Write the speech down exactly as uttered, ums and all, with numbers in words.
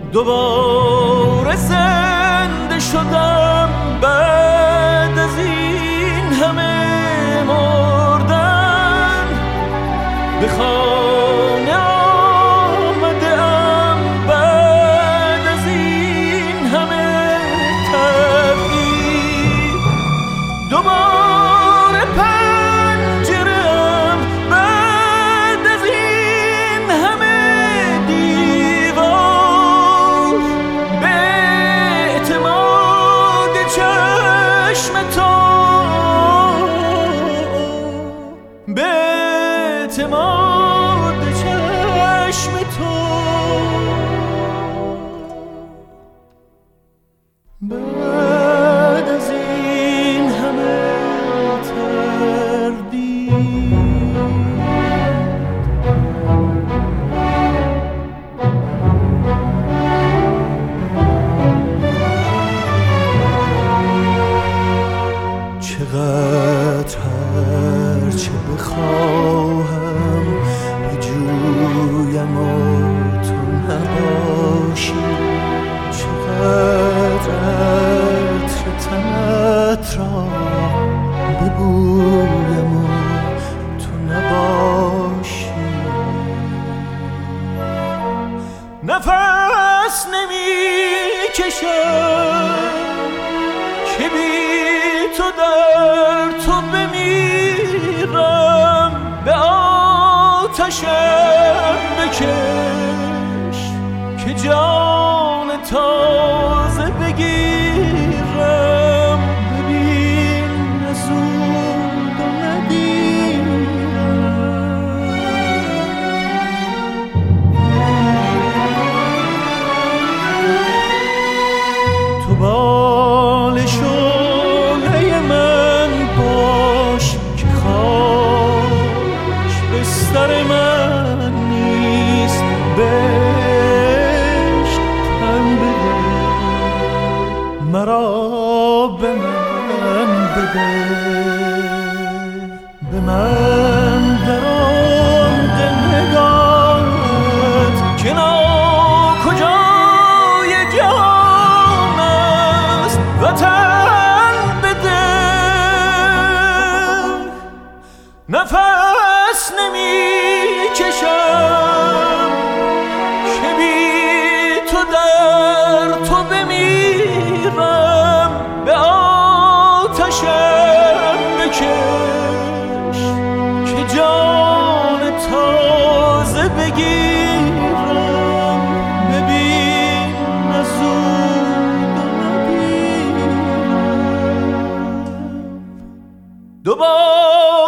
دوباره زنده شدم بعد از این همه مردن. به خانه آمدم بعد از این همه تغییر. دوباره پنجرم بعد از این همه دیوار. به اعتماد چشم تو، به اعتماد چشم تو، بعد از این همه تردید. چقدر هر چه بخواهم بجویم و تو نباشی. چقدر عطر تنت را ببویم و تو نباشی. نفس نمی‌کشم که بی تو در تو بمیرم. به آتشم بکش که جان تازه بگیرم. ببین نزود و ندیرم. تو بال شعله من باش که خاک بستر من نیست. بهشت تن بده مرا، به من بده، به من در عمق نگاهت که ناکجای جهان است. وطن بده. نفس نمی‌کشم که بی تو در تو بمیرم. به آتشم بکش که جان تازه بگیرم. ببین نزود و ندیرم. دوباره